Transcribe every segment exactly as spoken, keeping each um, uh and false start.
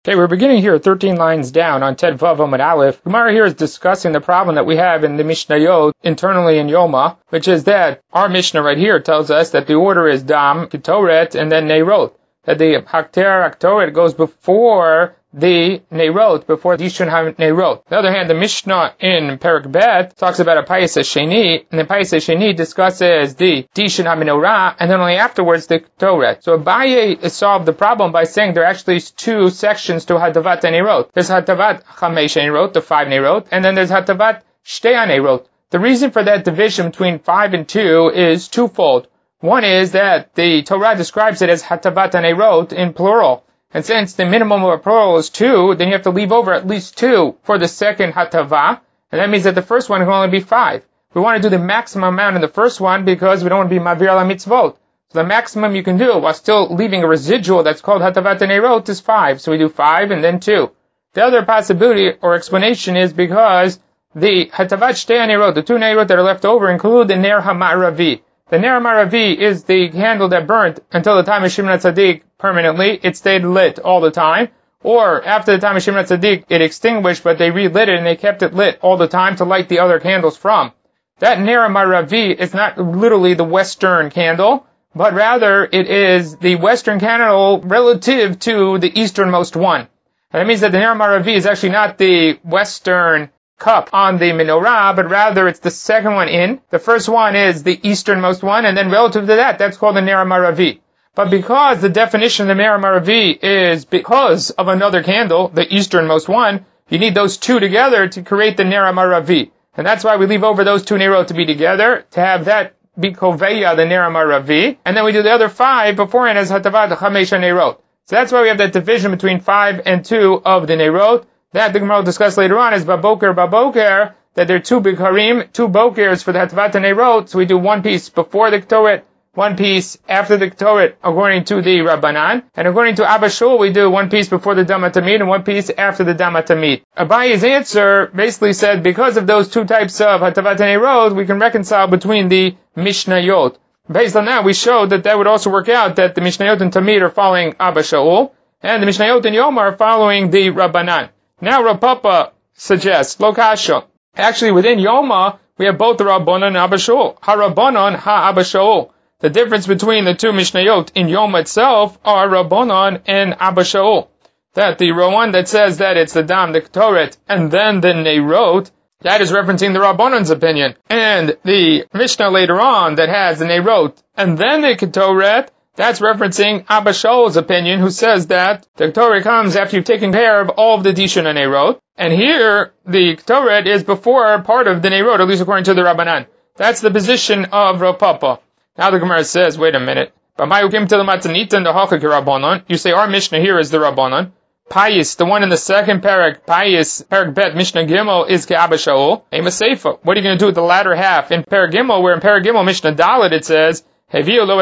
Okay, we're beginning here thirteen lines down on Ted Vav Amud Aleph. Gemara here is discussing the problem that we have in the Mishnayot internally in Yoma, which is that our Mishnah right here tells us that the order is Dam, Ketoret, and then Neirot. That the Hakter, Haktoret goes before the Neirot, before Dishun HaNeirot. On the other hand, the Mishnah in Perek Bet talks about a Payis HaSheni, and the Payis HaSheni discusses the Dishun HaMenorah, and then only afterwards the Ketoret. So Abaye solved the problem by saying there are actually two sections to Hatavat HaNeirot. There's Hatavat Chamesh HaNeirot, the five Neirot, and then there's Hatavat Shtei HaNeirot. The reason for that division between five and two is twofold. One is that the Torah describes it as Hatavat HaNeirot in plural. And since the minimum of a plural is two, then you have to leave over at least two for the second hatava, and that means that the first one can only be five. We want to do the maximum amount in the first one because we don't want to be mavir ala mitzvot. So the maximum you can do while still leaving a residual that's called hatavat neirot is five. So we do five and then two. The other possibility or explanation is because the hatavat shtei neirot, the two neirot that are left over, include the ner hamaravi. The ner hamaravi is the candle that burnt until the time of Shimon HaTzadik permanently. It stayed lit all the time. Or after the time of Shimon HaTzadik, it extinguished, but they relit it and they kept it lit all the time to light the other candles from. That ner hamaravi is not literally the western candle, but rather it is the western candle relative to the easternmost one. And that means that the ner hamaravi is actually not the western cup on the menorah, but rather it's the second one in. The first one is the easternmost one, and then relative to that, that's called the ner hamaravi. But because the definition of the ner hamaravi is because of another candle, the easternmost one, you need those two together to create the ner hamaravi. And that's why we leave over those two nerot to be together, to have that be koveya, the ner hamaravi, and then we do the other five beforehand as hatavat chamesh nerot. So that's why we have that division between five and two of the nerot. That the Gemara will discuss later on is baboker, baboker, that there are two bikarim, two bokers for the hatavat nerot. So we do one piece before the ketoret, one piece after the ketoret, according to the Rabbanan. And according to Abba Shul, we do one piece before the Dama Tamid and one piece after the Dama Tamid. Abaye's answer basically said because of those two types of hatavat nerot, we can reconcile between the Mishnayot. Based on that, we showed that that would also work out that the Mishnayot and Tamid are following Abba Shul, and the Mishnayot and Yoma are following the Rabbanan. Now Rav Papa suggests, Lo kasha. Actually, within Yoma, we have both the Rabbanan and Abba Shul. Ha-Rabbanan, ha-Abba Shul. The difference between the two Mishnayot in Yoma itself are Rabbanan and Abba Shul. That the one that says that it's the Dam, the Ketoret, and then the Neirot, that is referencing the Rabbanan's opinion. And the Mishnah later on that has the Neirot, and then the Ketoret, that's referencing Abba Shaul's opinion, who says that the Ketoret comes after you've taken care of all of the Dishun and Neirot. And here, the Ketoret is before part of the Neirot, at least according to the Rabbanan. That's the position of Rav Papa. Now the Gemara says, wait a minute. You say our Mishnah here is the Rabbanan. Payis, the one in the second parak, Payis, Parak Bet, Mishnah Gimel, is Ke Abba Shaul. Ema Seifa. What are you going to do with the latter half? In Parak Gimel, where in Parak Gimel, Mishnah Dalet, it says, He does the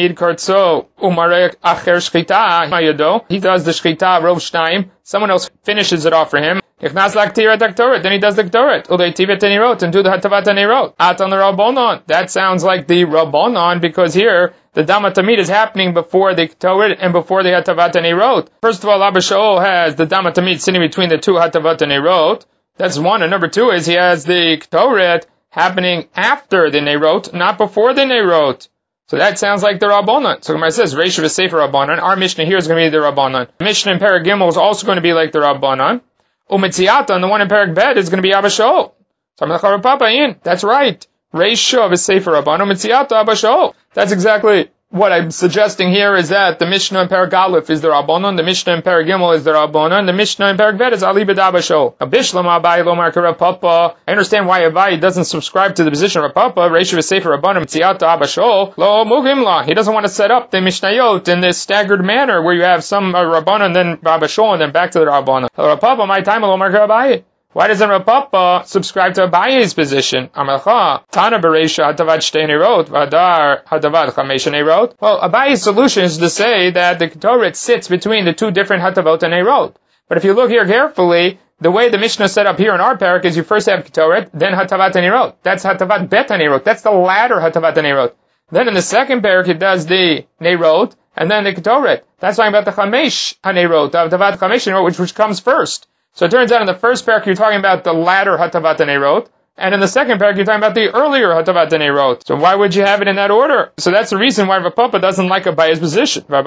shchita rov shtayim. Someone else finishes it off for him. Then he does the ketoret. And do the hatavat nerot. Atan the rabbonon. That sounds like the rabbonon because here the dama tamid is happening before the ketoret and before the hatavat nerot. First of all, Abba Shaul has the dama tamid sitting between the two hatavat nerot. That's one. And number two is he has the ketoret happening after the nerot, not before the nerot. So that sounds like the Rabbanan. So Gemara says, Reisha v'Sefer Rabbanan. Our Mishnah here is going to be the Rabbanan. The Mishnah in Parak Gimel is also going to be like the Rabbanan. Umetziata, and the one in Parak Bet is going to be Abba Shaul. So Papa in. That's right. Reisha v'Sefer Rabbanan. Umetziata Abba Shaul. That's exactly what I'm suggesting here is that the Mishnah in Parak Aleph is the Rabbanan, the Mishnah in Parak Gimel is the Rabbanan, the Mishnah in Parak Bet is Ali b'd Abba Shaul. Now Bishlam Abaye Lomar Rav Papa. I understand why Abaye doesn't subscribe to the position of Rav Papa. Reisha v'Sefer Rabbanan Mitziata Abba Shaul. Lo Mugim La. He doesn't want to set up the Mishnayot in this staggered manner where you have some uh, Rabbanan, then Abba Shaul, and then back to the Rabbanan. Rav Papa, my time Lomar Abaye. Why doesn't Rav Papa subscribe to Abaye's position? Amalcha, Tana Bereisha Hatavat Shtei Nerot, Vadar Hatavat Chamesh Nerot. Well, Abaye's solution is to say that the Ketoret sits between the two different Hatavot and Nerot. But if you look here carefully, the way the Mishnah set up here in our parak is you first have Ketoret, then Hatavat Nerot. That's Hatavat Bet Nerot. That's the latter Hatavat Nerot. Then in the second parak it does the Neirot, and then the Ketoret. That's talking about the Chamesh HaNeirot, the Hatavat Chamesh HaNeirot, which, which comes first. So it turns out in the first parak you're talking about the latter Hatavat HaNeirot, and in the second parak you're talking about the earlier Hatavat HaNeirot. So why would you have it in that order? So that's the reason why Rav Papa doesn't like Abaye's position. Now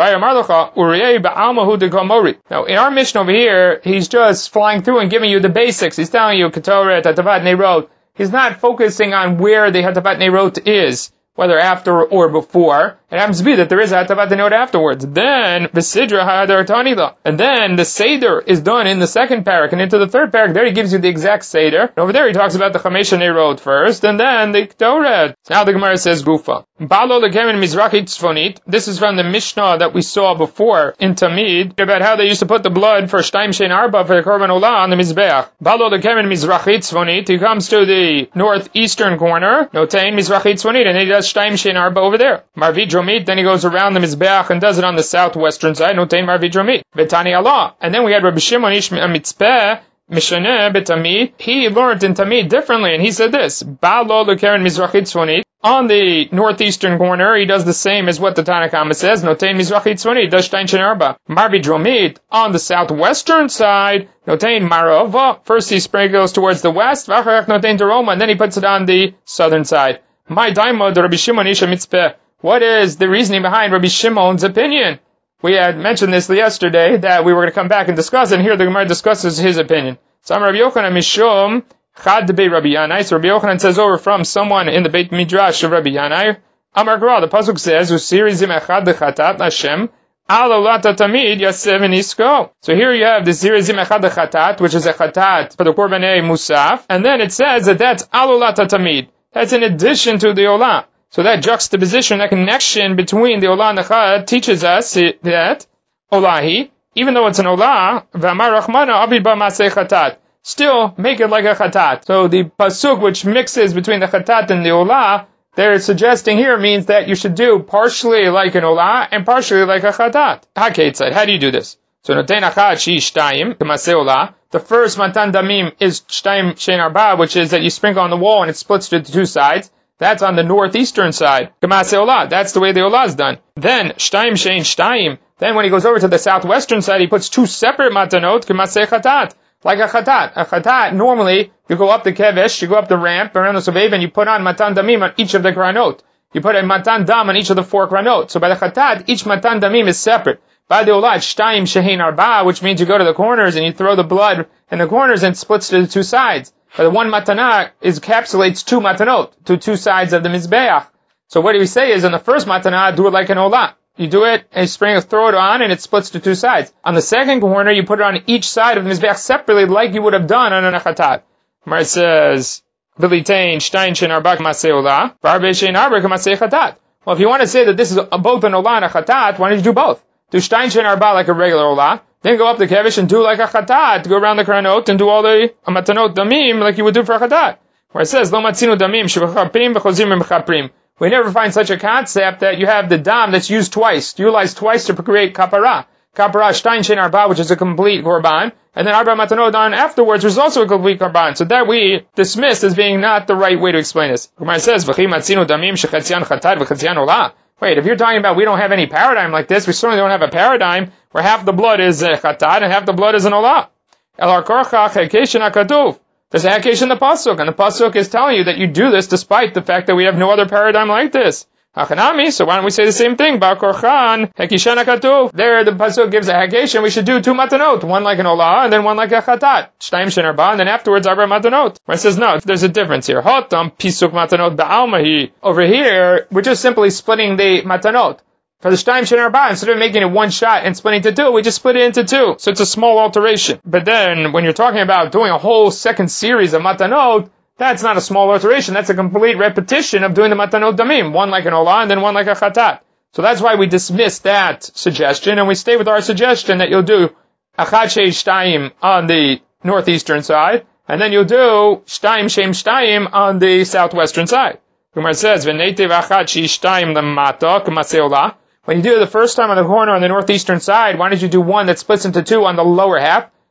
in our mission over here, he's just flying through and giving you the basics. He's telling you Ketoret, Hatavat Neirot. He's not focusing on where the Hatavat Neirot is, whether after or before. It happens to be that there is a Hatavat Neirot afterwards. Then, V'sidra ha'adar tanila. And then the Seder is done in the second parak, and into the third parak, there he gives you the exact Seder. And over there he talks about the Chamesh HaNeirot first, and then the Ketoret. Now the Gemara says Gufa. Balo lekemen mizrachit tzfonit. This is from the Mishnah that we saw before in Tamid, about how they used to put the blood for Shtaim Shein Arba for the Korban Olah on the Mizbeach. Balo lekemen mizrachit tzfonit. He comes to the northeastern corner, notain mizrachit tzfonit, and he does Shtaim Shein Arba over there. Marvit Dromit, then he goes around the Mizbeach and does it on the southwestern side, notain Marvit Dromit. Vetani Allah. And then we had Rabbi Shimon Ish Mitzpeh, Mishaneh Betamid. He learned in Tamid differently, and he said this: Balo lekeren mizrachit tzfonit. On the northeastern corner, he does the same as what the Tanakhama says. Notain mizrachit tzfonit, does Shtaim Shein Arba. Marvi Dromit. On the southwestern side, notain marava. First he sprinkles towards the west, v'acharach notain deroma, and then he puts it on the southern side. My daimod Rabbi Shimon Isha Mitzpeh. What is the reasoning behind Rabbi Shimon's opinion? We had mentioned this yesterday, that we were going to come back and discuss, and here the Gemara discusses his opinion. So Rabbi Yochanan Mishum Chad Be Rabbi Yanai. So Rabbi Yochanan says over from someone in the Beit Midrash of Rabbi Yanai. Amar Gra, the pasuk says, "Usirizim echad dechatat Hashem alalata tamid yasev nisko." So here you have the Zirizim echad dechatat, which is a chatat for the korbanei musaf, and then it says that that's alalata tamid. That's in addition to the olah. So that juxtaposition, that connection between the olah and the chat teaches us that olahi, even though it's an olah, v'amar rachmana avid ba masei chatat. Still, make it like a chatat. So the pasuk which mixes between the chatat and the olah, they're suggesting here means that you should do partially like an olah and partially like a chatat. HaKetzad, how do you do this? So noten achat shi shtayim, k'maseh olah. The first matan damim is shtayim shein arba, which is that you sprinkle on the wall and it splits to the two sides. That's on the northeastern side. K'maseh olah, that's the way the olah is done. Then, shtayim shein shtayim. Then when he goes over to the southwestern side, he puts two separate matanot, k'maseh chatat. Like a chatat. A chatat, normally, you go up the kevesh, you go up the ramp around the sobev, and you put on matan damim on each of the kranot. You put a matan dam on each of the four kranot. So by the chatat, each matan damim is separate. By the olah, shtayim shehin arba, which means you go to the corners and you throw the blood in the corners and it splits to the two sides. But the one matanah is encapsulates two matanot, to two sides of the mizbeach. So what do we say is, in the first matanah, do it like an olah. You do it, and you sprinkle, throw it on, and it splits to two sides. On the second corner, you put it on each side of the mizbeach separately, like you would have done on an achatat. Where it says, "V'litain shtayin shein arba k'maseh olah, v'arbe shein arba k'maseh chatat." Well, if you want to say that this is both an olah and a chatat, why don't you do both? Do shtayin shein arba like a regular olah, then go up the kevish and do like a chatat, go around the kranot and do all the matanot damim like you would do for a chatat. Where it says, "Lo matzinu damim shebechaprim v'chozim b'chaprim." We never find such a concept that you have the dam that's used twice, utilized twice to create kapara. Kapara shtayin shein arba, which is a complete korban, and then arba matanot on afterwards, which is also a complete korban. So that we dismiss as being not the right way to explain this. Gemara says, "V'chi matzinu damim shechatzian chatat v'chatzian olah." Wait, if you're talking about we don't have any paradigm like this, we certainly don't have a paradigm where half the blood is a chatat and half the blood is an olah. El harkorchach hekeshin hakatuv. There's a hakesh in the pasuk, and the pasuk is telling you that you do this despite the fact that we have no other paradigm like this. Hachanami, so why don't we say the same thing? Ba'korchan hekishan hakatuv. There, the pasuk gives a hakesh, and we should do two matanot, one like an olah, and then one like a chatat. Shtayim shein arba, and then afterwards arba matanot. Where it says no, there's a difference here. Hotam pisuk matanot ba'almahi. Over here, we're just simply splitting the matanot. For the Shtayim shein arba, instead of making it one shot and splitting it to two, we just split it into two. So it's a small alteration. But then, when you're talking about doing a whole second series of matanot, that's not a small alteration. That's a complete repetition of doing the matanot damim. One like an olah and then one like a chatat. So that's why we dismiss that suggestion, and we stay with our suggestion that you'll do achat shei shtayim on the northeastern side, and then you'll do shtayim sheim shtayim on the southwestern side. Gemara says, v'neitiv achat shei shtayim lemata k'maseh olah. When you do it the first time on the corner on the northeastern side, why don't you do one that splits into two on the lower half?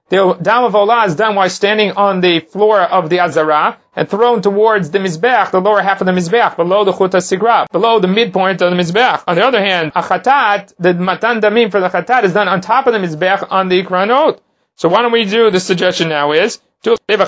The dam of olah is done while standing on the floor of the azara and thrown towards the mizbeach, the lower half of the mizbeach, below the chut hasigra, below the midpoint of the mizbeach. On the other hand, a chatat, the matan damim for the chatat is done on top of the mizbeach on the kranot. So why don't we do the suggestion now is, do the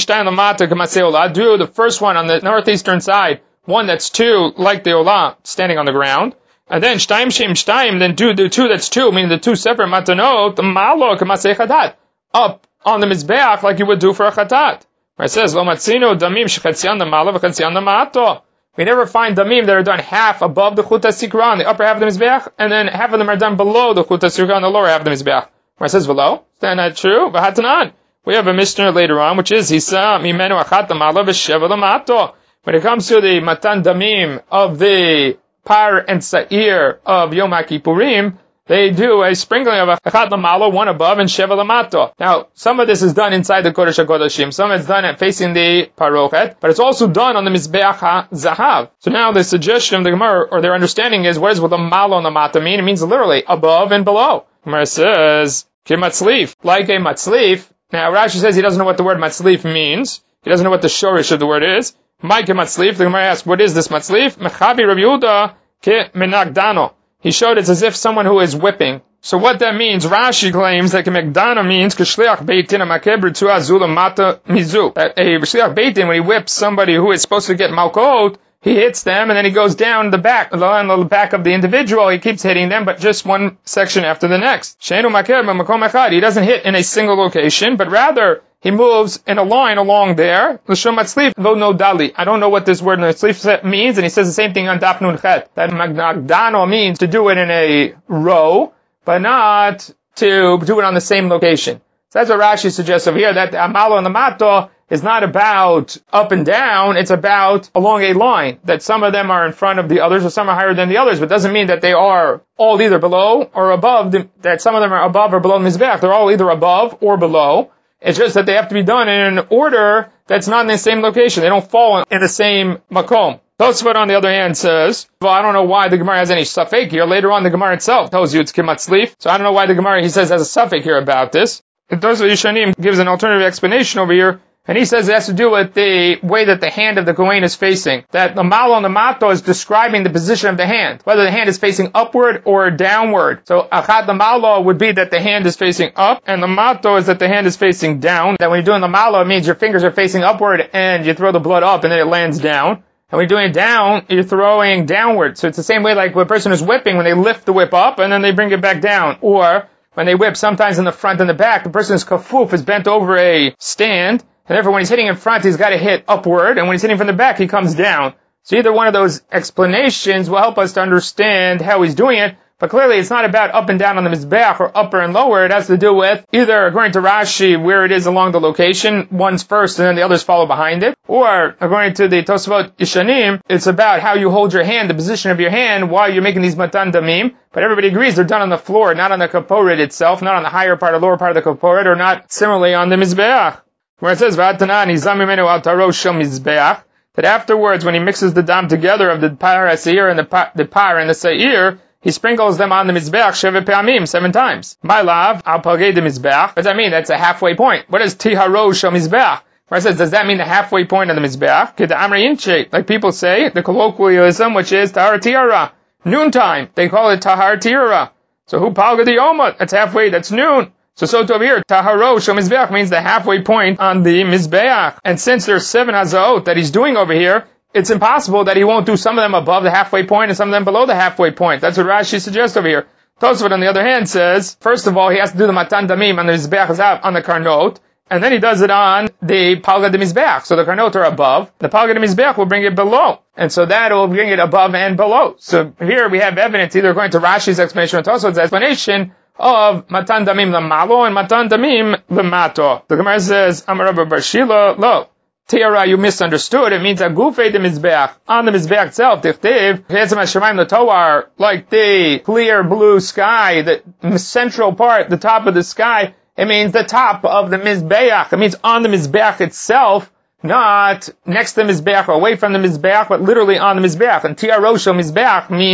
first one on the northeastern side, one that's two, like the olah, standing on the ground. And then shtaim shem shtaim, then do the two that's two, meaning the two separate matanot, the malo k'masei chatat, up on the mizbeach like you would do for a chatat. Where it says, lo matzino damim shechatzian the malo v'chatzian the mato. We never find damim that are done half above the chut hasikra on the upper half of the mizbeach, and then half of them are done below the chut hasikra on the lower half of the mizbeach. Where it says below, is that not true? V'hatanan. We have a mishnah later on, which is Hisa mimenu achat malo v'sheva l'mato. When it comes to the matan damim of the par and sa'ir of Yom HaKippurim, they do a sprinkling of achat l'malo, one above, and sheva l'mato. Now, some of this is done inside the Kodesh HaKodashim, some of it's done at facing the parochet, but it's also done on the Mizbeach HaZahav. So now the suggestion of the Gemara, or their understanding is, what does the malo and the mata mean? It means literally above and below. Gemara says, Kimatzlif, like a matzlif. Now, Rashi says he doesn't know what the word matzlif means. He doesn't know what the shorish of the word is. Mike matzlif, the Gemara asks, what is this matzlif? Mechabi Rabbi Yehuda ke menagdano. He showed it's as if someone who is whipping. So what that means, Rashi claims that menagdano means k'shliach beitin amakeb ritzua zula mata mizu. That a shliach beitin, when he whips somebody who is supposed to get malkot, he hits them and then he goes down the back, on the back of the individual. He keeps hitting them, but just one section after the next. Sheinu makeb makom echad. He doesn't hit in a single location, but rather he moves in a line along there. L'shon matzlif lo no dali. I don't know what this word matzlif means, and he says the same thing on Daf Nun Chet. That magdano means to do it in a row, but not to do it on the same location. So that's what Rashi suggests over here, that the amalo and the mato is not about up and down, it's about along a line, that some of them are in front of the others, or some are higher than the others, but it doesn't mean that they are all either below or above, the, that some of them are above or below the mizbeach. They're all either above or below. It's just that they have to be done in an order that's not in the same location. They don't fall in the same makom. Tosfot, on the other hand, says, well, I don't know why the Gemara has any suffix here. Later on, the Gemara itself tells you it's kimatzlif. So I don't know why the Gemara, he says, has a suffix here about this. The Tosfot Yishanim gives an alternative explanation over here, and he says it has to do with the way that the hand of the Kohen is facing. That the malo and the mato is describing the position of the hand, whether the hand is facing upward or downward. So achat the malo would be that the hand is facing up, and the mato is that the hand is facing down. That when you're doing the malo, it means your fingers are facing upward and you throw the blood up and then it lands down. And when you're doing it down, you're throwing downward. So it's the same way like when a person is whipping, when they lift the whip up and then they bring it back down. Or when they whip, sometimes in the front and the back, the person's kafuf is bent over a stand, and therefore when he's hitting in front, he's got to hit upward, and when he's hitting from the back, he comes down. So either one of those explanations will help us to understand how he's doing it, but clearly it's not about up and down on the mizbeach or upper and lower. It has to do with either, according to Rashi, where it is along the location, one's first and then the others follow behind it, or according to the Tosfot Yishanim, it's about how you hold your hand, the position of your hand while you're making these matan damim. But everybody agrees they're done on the floor, not on the kaporet itself, not on the higher part or lower part of the kaporet, or not similarly on the mizbeach. Where it says, V'atanan izam mimenu al tarosh shel mizbeach, that afterwards, when he mixes the dam together of the par ha'seir and the par, the par and the seir, he sprinkles them on the mizbeach sheve pe'amim, seven times. My love, al palgei the mizbeach. What does that mean? That's a halfway point. What is tiharosh shel mizbeach? Where it says, does that mean the halfway point of the mizbeach? Kid amri inche, like people say, the colloquialism, which is tahar tiara, noontime. They call it tahar tiara. So who palga the yoma? That's halfway. That's noon. So, so to over here, taharo shel mizbeach means the halfway point on the mizbeach. And since there's seven hazaot that he's doing over here, it's impossible that he won't do some of them above the halfway point and some of them below the halfway point. That's what Rashi suggests over here. Tosfot, on the other hand, says, first of all, he has to do the matan damim on the mizbeach hazav, on the karnot, and then he does it on the palga de mizbeach. So the karnot are above. The palga de mizbeach will bring it below. And so that will bring it above and below. So here we have evidence, either according to Rashi's explanation or Tosfot's explanation, of matan damim l'malo and matan damim l'mato. The Gemara says, Amar Rabbi Bar Shila, lo, tiara, you misunderstood. It means agufei de mizbeach. On the mizbeach itself, dichtiv, chetzem hashamayim l'toar, like the clear blue sky, the central part, the top of the sky, it means the top of the mizbeach. It means on the mizbeach itself, not next to the mizbeach or away from the mizbeach, but literally on the mizbeach. And tiara shel mizbeach means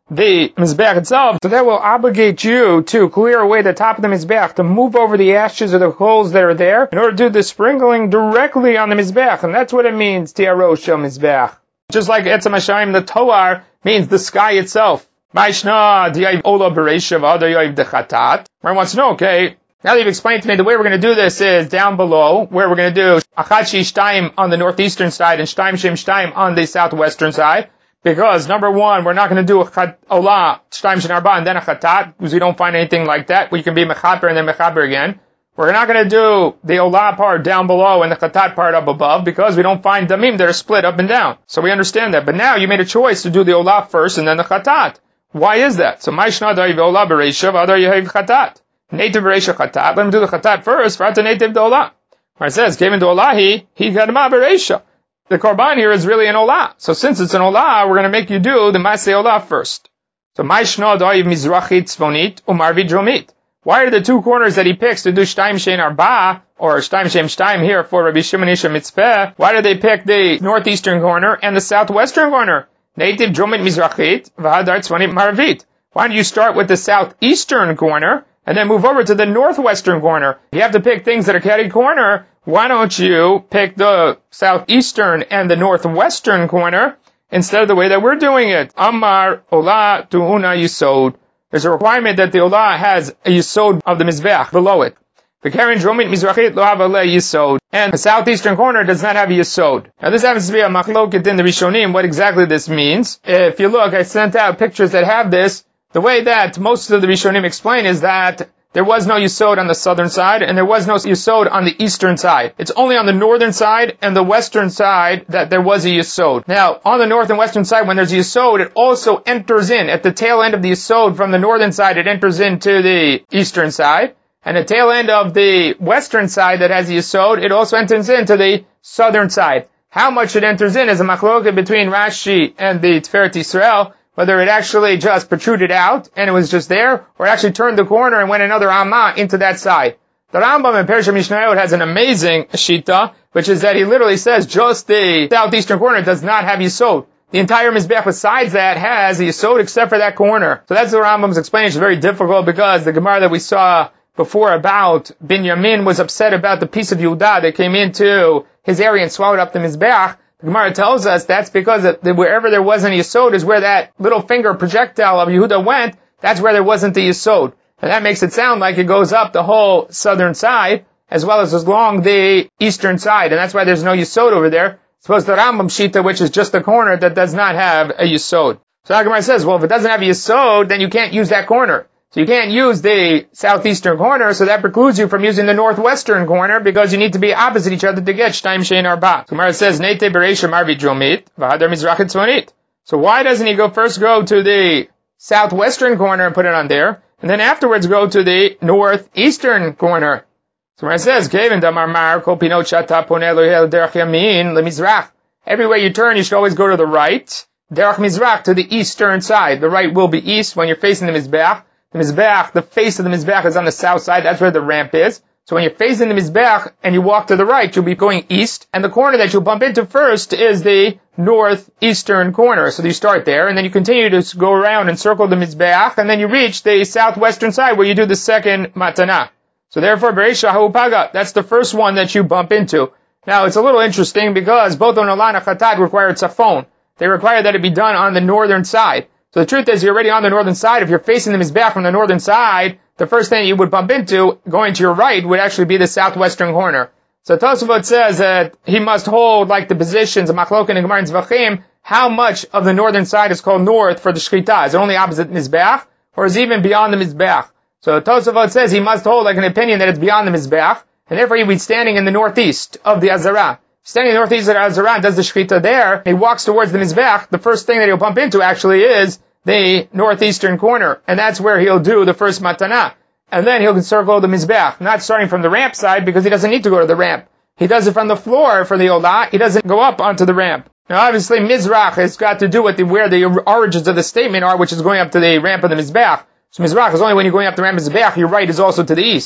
the Mizbeach itself. So that will obligate you to clear away the top of the Mizbeach, to move over the ashes or the coals that are there in order to do the sprinkling directly on the Mizbeach. And that's what it means, Tiarosh Shel Mizbeach. Just like Etzem Hashamayim, the Toar means the sky itself. Maishna, Diyav Ola Bereshav, Adar Yav Dechatat. Everyone wants to know, okay, now that you've explained to me, the way we're going to do this is down below, where we're going to do Achachi Shtaim on the northeastern side and Shtaim Shem Shtaim on the southwestern side. Because, number one, we're not going to do a Olah, Shtaim Shem Arba, and then a Chatat, because we don't find anything like that. We can be Mechaber and then Mechaber again. We're not going to do the Olah part down below and the Chatat part up above, because we don't find Damim that are split up and down. So we understand that. But now you made a choice to do the Olah first and then the Chatat. Why is that? So, Maishna Adar Yav Olah Bereshav, Adar Yav Chatat. Native Beresha Chatat. Let him do the Chatat first, for the native the Olah. Where it says, came into Olahi, he got ma Beresha. The Korban here is really an Olah. So since it's an Olah, we're going to make you do the Maseh Olah first. So, Maishna Adar Yav Mizrachit Tzfonit, Umarvi Dromit. Why are the two corners that he picks to do Shtaim Shein Arba, or Shtaim Shem Shtaim here for Rabbi Shimon Ish Mitzpeh, why do they pick the northeastern corner and the southwestern corner? Native Dromit Mizrachit, Vahadar Tzfonit Marvit. Why don't you start with the southeastern corner, and then move over to the northwestern corner? You have to pick things that are catty corner. Why don't you pick the southeastern and the northwestern corner instead of the way that we're doing it? Amar Olah Tu'una Yisod. There's a requirement that the Olah has a Yisod of the Mizbeach below it. The Karen Dromit Mizrachit Lo Have Ale Yisod. And the southeastern corner does not have a Yisod. Now this happens to be a machloket in the Rishonim, what exactly this means. If you look, I sent out pictures that have this. The way that most of the Rishonim explain is that there was no Yisod on the southern side, and there was no Yisod on the eastern side. It's only on the northern side and the western side that there was a Yisod. Now, on the north and western side, when there's a Yisod, it also enters in. At the tail end of the Yisod from the northern side, it enters into the eastern side. And the tail end of the western side that has the Yisod, it also enters into the southern side. How much it enters in is a machloket between Rashi and the Tiferet Yisrael, whether it actually just protruded out and it was just there, or it actually turned the corner and went another amma into that side. The Rambam in Perusha Mishnayot has an amazing shita, which is that he literally says just the southeastern corner does not have Yisod. The entire Mizbeach besides that has a Yisod except for that corner. So that's the Rambam's explanation. It's very difficult because the Gemara that we saw before about Binyamin was upset about the piece of Yehuda that came into his area and swallowed up the Mizbeach. The Gemara tells us that's because that wherever there wasn't a Yisod is where that little finger projectile of Yehuda went. That's where there wasn't the Yisod. And that makes it sound like it goes up the whole southern side as well as along the eastern side. And that's why there's no Yisod over there. Suppose the Rambam Shita, which is just the corner that does not have a Yisod. So the Gemara says, well, if it doesn't have a Yisod, then you can't use that corner. So you can't use the southeastern corner, so that precludes you from using the northwestern corner because you need to be opposite each other to get Shtaim Shein Arba. So Gemara says, Nete Beresha Marvi Dromit, Vahadar Mizrachit Tzfonit. So why doesn't he go first go to the southwestern corner and put it on there, and then afterwards go to the northeastern corner? So Gemara says, Kevin Damar Mar Kol Pinot Shata Poneh Lohel Derech Yamin LeMizrach. Everywhere you turn, you should always go to the right. Derech Mizrach, to the eastern side. The right will be east when you're facing the Mizbeach. The Mizbeach, the face of the Mizbeach is on the south side. That's where the ramp is. So when you're facing the Mizbeach and you walk to the right, you'll be going east. And the corner that you'll bump into first is the northeastern corner. So you start there, and then you continue to go around and circle the Mizbeach, and then you reach the southwestern side where you do the second matana. So therefore, Beresha Ha'upaga, that's the first one that you bump into. Now, it's a little interesting because both on Olah and Chatat require tzafon. They require that it be done on the northern side. So the truth is, you're already on the northern side. If you're facing the Mizbeach from the northern side, the first thing you would bump into, going to your right, would actually be the southwestern corner. So Tosafot says that he must hold, like the positions of Machlok and Gemara and Zvachim, how much of the northern side is called north for the Shechita. Is it only opposite Mizbeach, or is it even beyond the Mizbeach? So Tosafot says he must hold like an opinion that it's beyond the Mizbeach, and therefore he would be standing in the northeast of the Azara. Standing in the northeast of the Azara, does the Shechita there, he walks towards the Mizbeach, the first thing that he'll bump into actually is the northeastern corner, and that's where he'll do the first matana. And then he'll circle the Mizbeach, not starting from the ramp side, because he doesn't need to go to the ramp. He does it from the floor for the Olah, he doesn't go up onto the ramp. Now obviously Mizrach has got to do with the, where the origins of the statement are, which is going up to the ramp of the Mizbeach. So Mizrach is only when you're going up the ramp of the Mizbeach, your right is also to the east.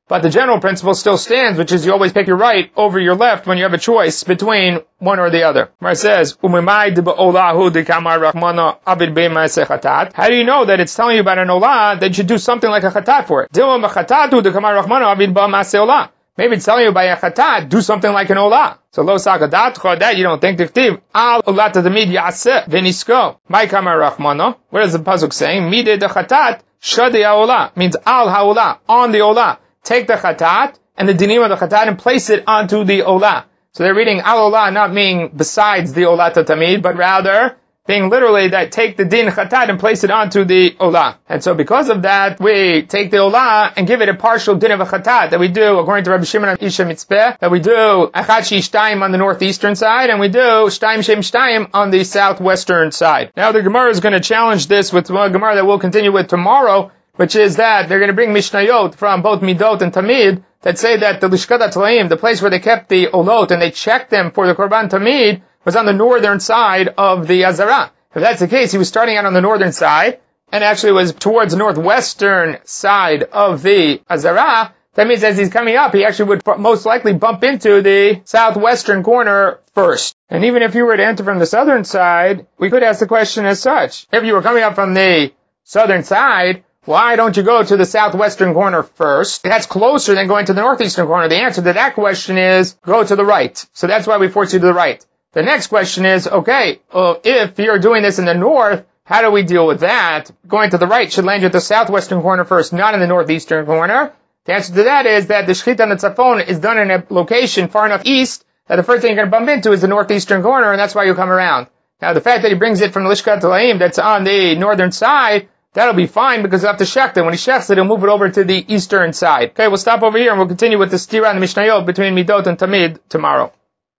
But the general principle still stands, which is you always pick your right over your left when you have a choice between one or the other. Where it says, how do you know that it's telling you about an olah that you should do something like a chatat for it? Maybe it's telling you by a chatat, do something like an olah. So lo sagadat that you don't think diktiv al olat tamid yaseh venisko. My kamar rachmano. What is the pasuk saying? Mide de chatat shadi haolah means al haolah, on the olah. Take the chatat and the dinim of the chatat and place it onto the olah. So they're reading al olah not meaning besides the olah tamid, but rather being literally that take the din chatat and place it onto the olah. And so because of that, we take the olah and give it a partial din of a chatat that we do, according to Rabbi Shimon of Isha Mitzpeh, that we do achat shi shtayim on the northeastern side, and we do shtayim shem shtayim on the southwestern side. Now the Gemara is going to challenge this with one Gemara that we'll continue with tomorrow, which is that they're going to bring Mishnayot from both Midot and Tamid that say that the Lishkat HaTlaim, the place where they kept the olot and they checked them for the Korban Tamid, was on the northern side of the Azara. If that's the case, he was starting out on the northern side, and actually was towards the northwestern side of the Azara. That means as he's coming up, he actually would most likely bump into the southwestern corner first. And even if you were to enter from the southern side, we could ask the question as such. If you were coming up from the southern side, why don't you go to the southwestern corner first? That's closer than going to the northeastern corner. The answer to that question is go to the right. So that's why we force you to the right. The next question is, okay, well, if you're doing this in the north, how do we deal with that? Going to the right should land you at the southwestern corner first, not in the northeastern corner. The answer to that is that the Shechita on the Tzafon is done in a location far enough east that the first thing you're going to bump into is the northeastern corner, and that's why you come around. Now, the fact that he brings it from the Lishkat HaTlaim that's on the northern side, that'll be fine because he'll have to shech it. When he shechs it, he'll move it over to the eastern side. Okay, we'll stop over here and we'll continue with the stira and the Mishnayot between Midot and Tamid tomorrow.